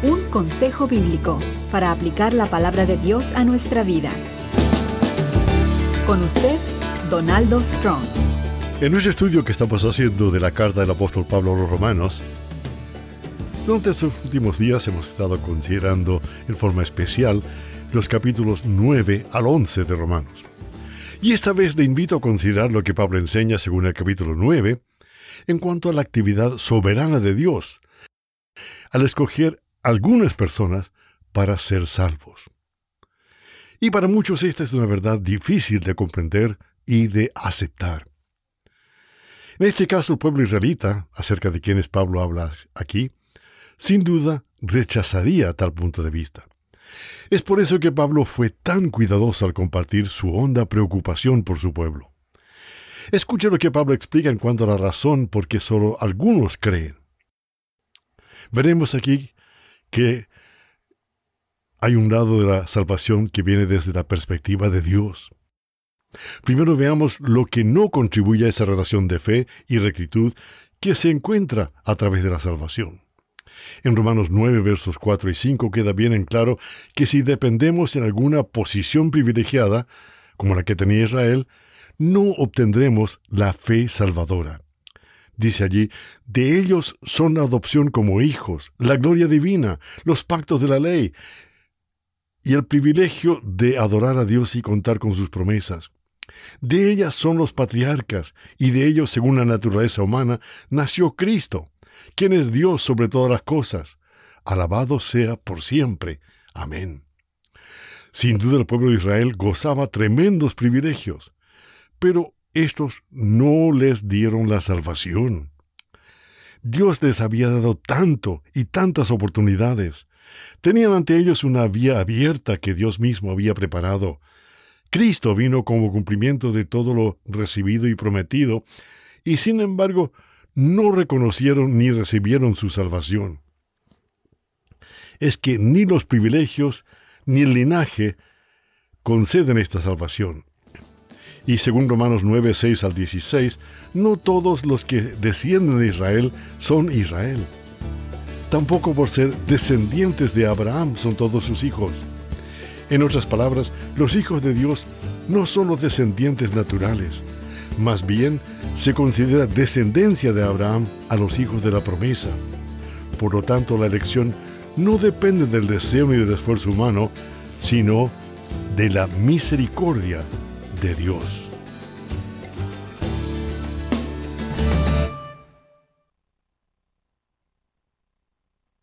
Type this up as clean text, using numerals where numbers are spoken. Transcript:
Un consejo bíblico para aplicar la palabra de Dios a nuestra vida. Con usted, Donaldo Strong. En nuestro estudio que estamos haciendo de la carta del apóstol Pablo a los Romanos, durante estos últimos días hemos estado considerando en forma especial los capítulos 9 al 11 de Romanos. Y esta vez le invito a considerar lo que Pablo enseña según el capítulo 9 en cuanto a la actividad soberana de Dios al escoger algunas personas para ser salvos. Y para muchos esta es una verdad difícil de comprender y de aceptar. En este caso, el pueblo israelita, acerca de quienes Pablo habla aquí, sin duda rechazaría tal punto de vista. Es por eso que Pablo fue tan cuidadoso al compartir su honda preocupación por su pueblo. Escuche lo que Pablo explica en cuanto a la razón por qué solo algunos creen. Veremos aquí que hay un lado de la salvación que viene desde la perspectiva de Dios. Primero veamos lo que no contribuye a esa relación de fe y rectitud que se encuentra a través de la salvación. En Romanos 9, versos 4 y 5 queda bien en claro que si dependemos en alguna posición privilegiada, como la que tenía Israel, no obtendremos la fe salvadora. Dice allí, de ellos son la adopción como hijos, la gloria divina, los pactos de la ley y el privilegio de adorar a Dios y contar con sus promesas. De ellas son los patriarcas, y de ellos, según la naturaleza humana, nació Cristo, quien es Dios sobre todas las cosas. Alabado sea por siempre. Amén. Sin duda el pueblo de Israel gozaba tremendos privilegios, pero estos no les dieron la salvación. Dios les había dado tanto y tantas oportunidades. Tenían ante ellos una vía abierta que Dios mismo había preparado. Cristo vino como cumplimiento de todo lo recibido y prometido, y sin embargo no reconocieron ni recibieron su salvación. Es que ni los privilegios ni el linaje conceden esta salvación. Y según Romanos 9, 6 al 16, no todos los que descienden de Israel son Israel. Tampoco por ser descendientes de Abraham son todos sus hijos. En otras palabras, los hijos de Dios no son los descendientes naturales. Más bien, se considera descendencia de Abraham a los hijos de la promesa. Por lo tanto, la elección no depende del deseo ni del esfuerzo humano, sino de la misericordia de Dios.